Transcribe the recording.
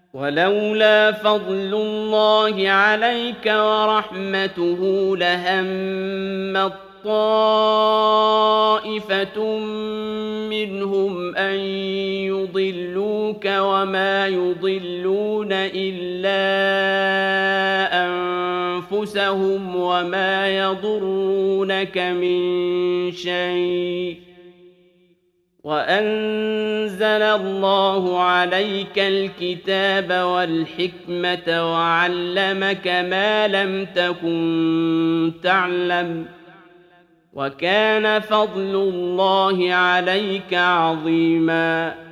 ولولا فضل الله عليك ورحمته لهمت طائفة منهم أن يضلوك وما يضلون إلا أنفسهم وما يضرونك من شيء وأنزل الله عليك الكتاب والحكمة وعلمك ما لم تكن تعلم وكان فضل الله عليك عظيماً.